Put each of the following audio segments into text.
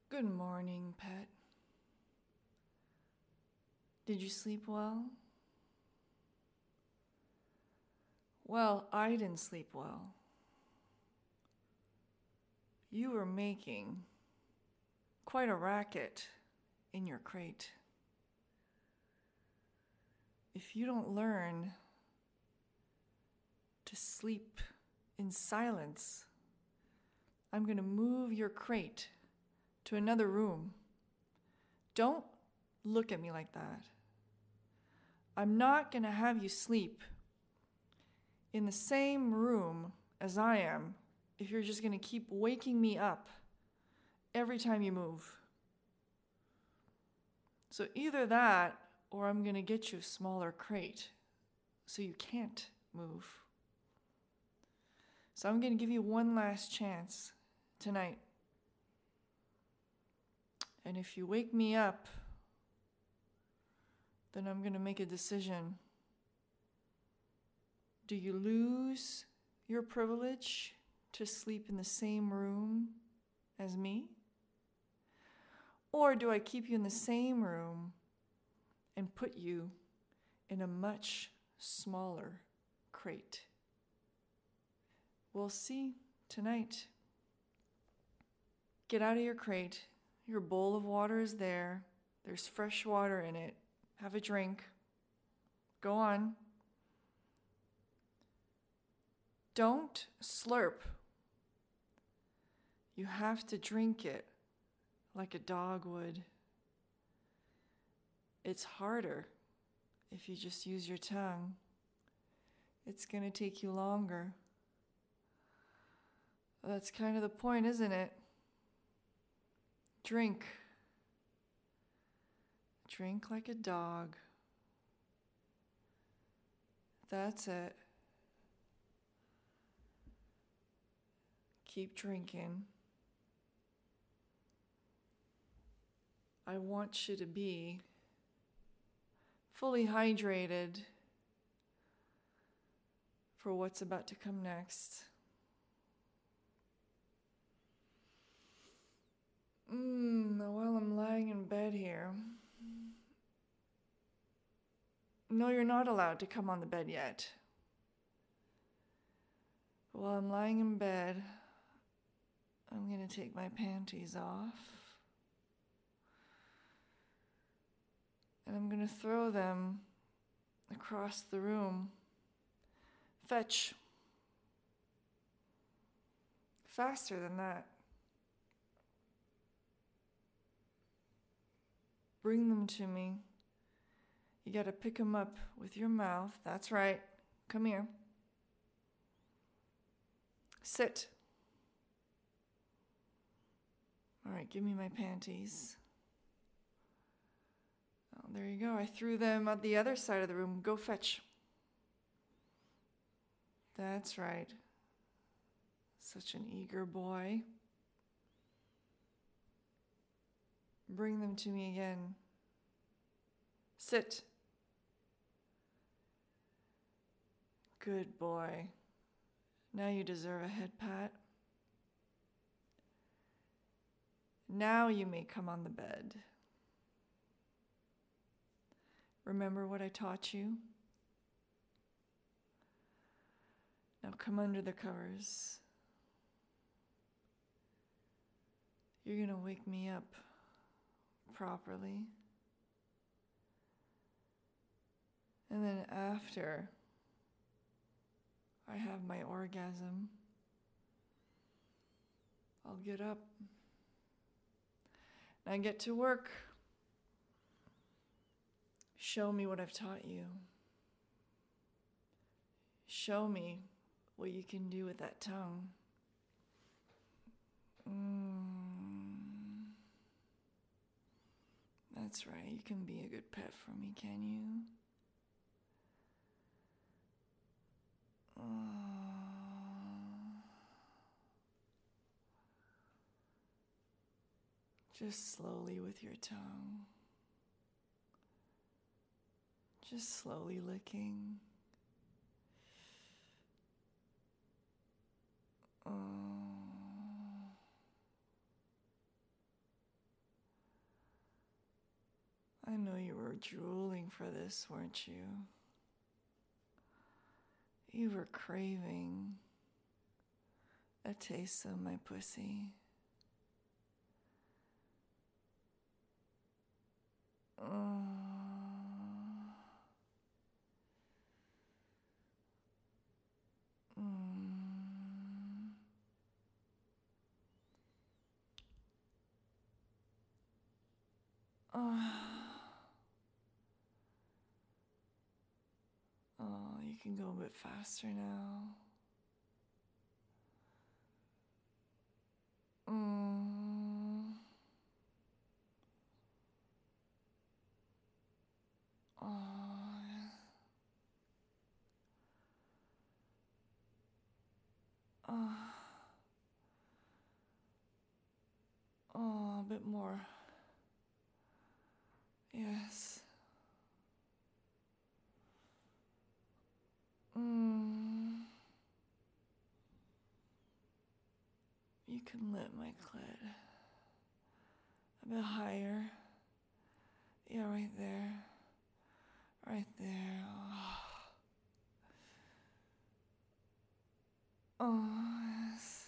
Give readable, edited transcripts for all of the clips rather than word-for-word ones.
Good morning, pet. Did you sleep well? Well, I didn't sleep well. You were making quite a racket in your crate. If you don't learn to sleep in silence, I'm going to move your crate to another room. Don't look at me like that. I'm not going to have you sleep in the same room as I am if you're just going to keep waking me up every time you move. So either that, or I'm going to get you a smaller crate so you can't move. So I'm going to give you one last chance tonight. And if you wake me up, then I'm going to make a decision. Do you lose your privilege to sleep in the same room as me? Or do I keep you in the same room and put you in a much smaller crate? We'll see tonight. Get out of your crate. Your bowl of water is there. There's fresh water in it. Have a drink. Go on. Don't slurp. You have to drink it like a dog would. It's harder if you just use your tongue. It's going to take you longer. That's kind of the point, isn't it? Drink. Drink like a dog. That's it. Keep drinking. I want you to be fully hydrated for what's about to come next. While I'm lying in bed here. No, you're not allowed to come on the bed yet. While I'm lying in bed, I'm going to take my panties off. And I'm going to throw them across the room. Fetch. Faster than that. Bring them to me. You got to pick them up with your mouth. That's right. Come here. Sit. All right, give me my panties. Oh, there you go. I threw them at the other side of the room. Go fetch. That's right. Such an eager boy. Bring them to me again. Sit. Good boy. Now you deserve a head pat. Now you may come on the bed. Remember what I taught you? Now come under the covers. You're going to wake me up properly. And then after I have my orgasm, I'll get up and I get to work. Show me what I've taught you. Show me what you can do with that tongue. That's right, you can be a good pet for me, can you? Just slowly with your tongue. Just slowly licking. I know you were drooling for this, weren't you? You were craving a taste of my pussy. Oh, you can go a bit faster now. Oh, a bit more. Yes. You can lift my clit a bit higher. Yeah, right there. Right there. Oh, yes.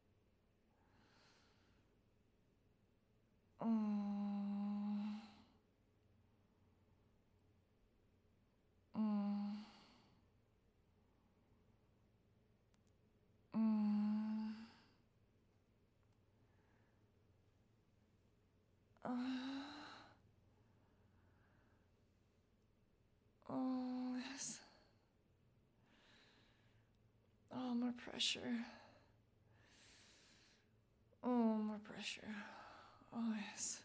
Oh, yes. Oh, more pressure. Oh, more pressure. Oh, yes.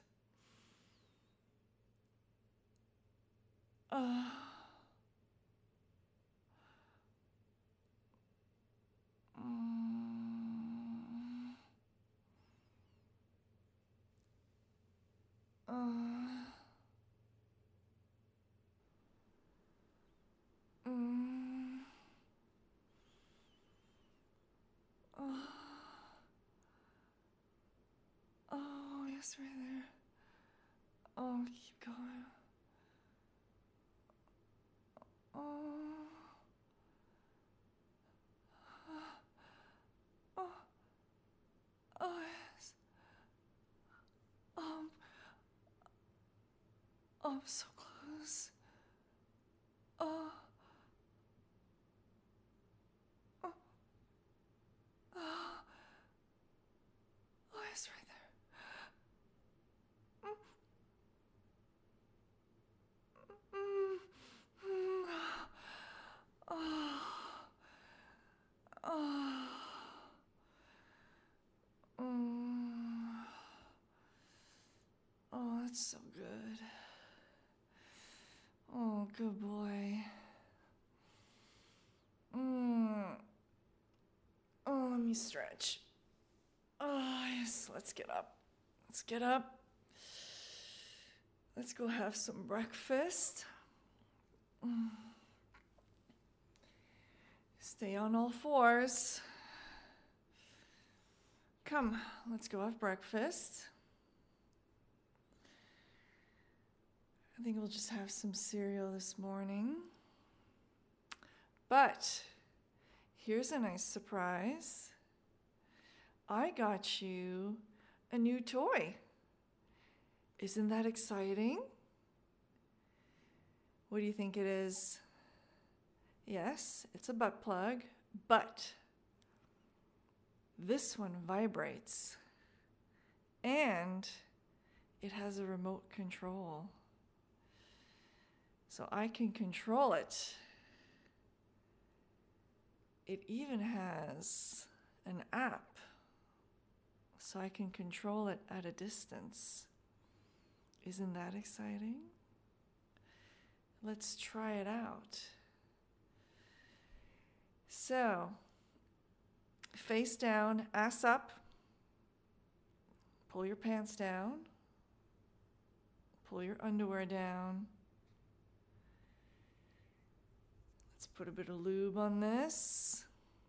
Oh, yes, right there. Oh, keep going. Oh. Oh. Oh, yes. Oh, oh, I'm so close. Oh. Oh. Oh. Oh, it's right there. Oh. Oh. Oh, that's so good. Oh, good boy. Oh, let me stretch. Oh, yes, let's get up. Let's get up. Let's go have some breakfast. Stay on all fours. Come, let's go have breakfast. I think we'll just have some cereal this morning. But here's a nice surprise. I got you a new toy. Isn't that exciting? What do you think it is? Yes, it's a butt plug, but this one vibrates and it has a remote control. So I can control it. It even has an app, so I can control it at a distance. Isn't that exciting? Let's try it out. So, face down, ass up. Pull your pants down. Pull your underwear down. Let's put a bit of lube on this.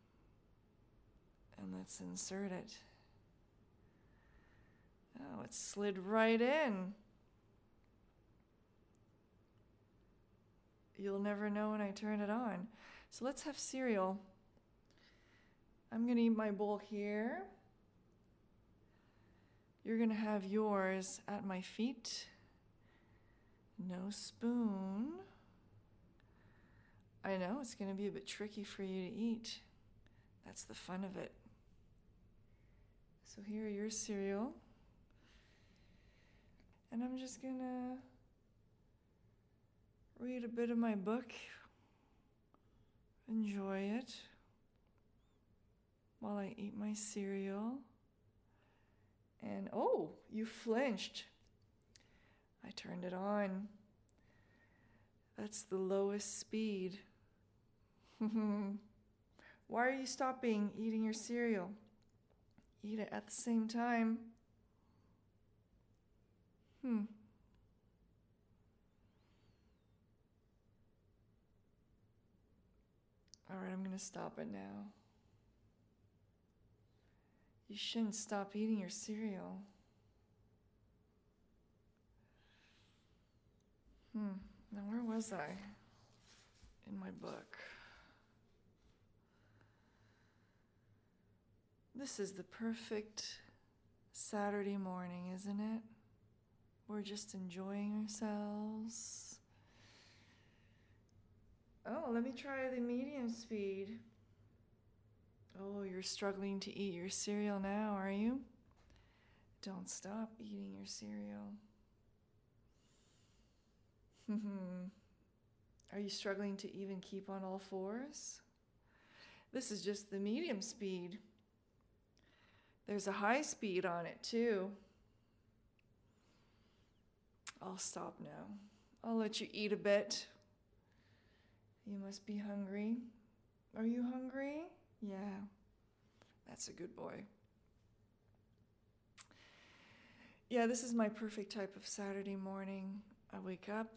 And let's insert it. Oh, it slid right in. you'll never know when I turn it on. So let's have cereal. I'm gonna eat my bowl here. You're gonna have yours at my feet. No spoon. I know it's gonna be a bit tricky for you to eat. That's the fun of it. So here are your cereal. And I'm just gonna read a bit of my book. Enjoy it while I eat my cereal. And oh, you flinched. I turned it on. That's the lowest speed. Why are you stopping eating your cereal? Eat it at the same time. All right, I'm gonna stop it now. You shouldn't stop eating your cereal. Now where was I in my book? This is the perfect Saturday morning, isn't it? We're just enjoying ourselves. Oh, let me try the medium speed. Oh, you're struggling to eat your cereal now, are you? Don't stop eating your cereal. Are you struggling to even keep on all fours? This is just the medium speed. There's a high speed on it too. I'll stop now. I'll let you eat a bit. You must be hungry. Are you hungry? Yeah, that's a good boy. Yeah, this is my perfect type of Saturday morning. I wake up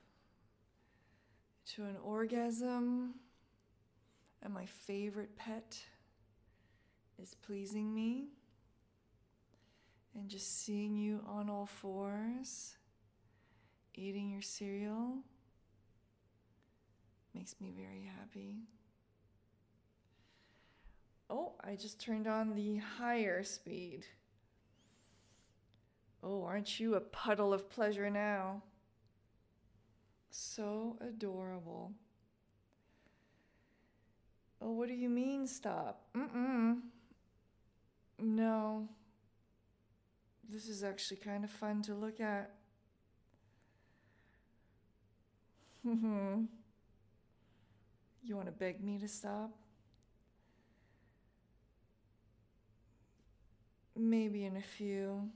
to an orgasm, and my favorite pet is pleasing me. And just seeing you on all fours, eating your cereal, makes me very happy. Oh, I just turned on the higher speed. Oh, aren't you a puddle of pleasure now? So adorable. Oh, what do you mean stop? No. This is actually kind of fun to look at. You want to beg me to stop? Maybe in a few.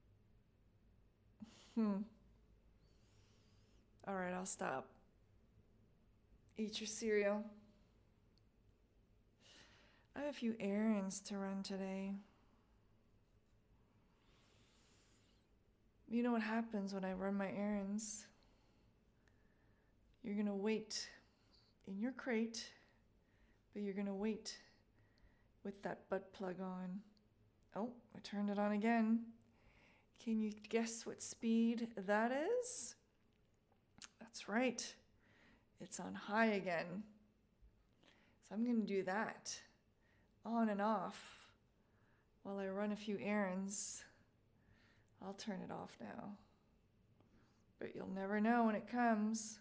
All right, I'll stop. Eat your cereal. I have a few errands to run today. You know what happens when I run my errands? You're gonna wait in your crate, but you're gonna wait with that butt plug on. Oh, I turned it on again. Can you guess what speed that is? That's right. It's on high again. So I'm going to do that on and off while I run a few errands. I'll turn it off now. But you'll never know when it comes.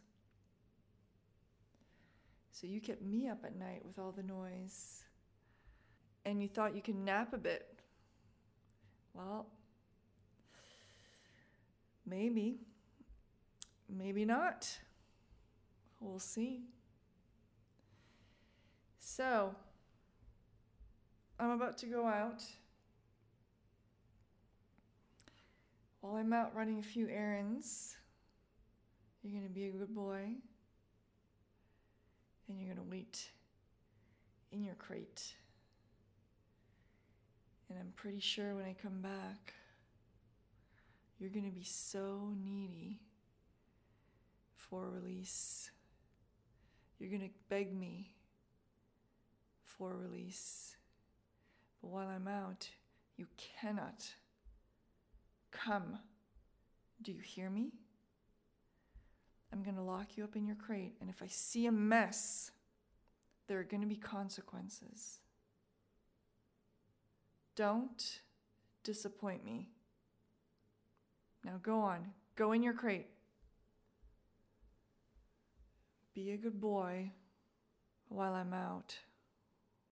So you kept me up at night with all the noise. And you thought you could nap a bit. Well, maybe. Maybe not. We'll see. So, I'm about to go out. While I'm out running a few errands, you're going to be a good boy. And you're going to wait in your crate. And I'm pretty sure when I come back, you're going to be so needy for release. You're going to beg me for release. But while I'm out, you cannot come. Do you hear me? I'm going to lock you up in your crate, and if I see a mess, there are going to be consequences. Don't disappoint me. Now go on. Go in your crate. Be a good boy while I'm out.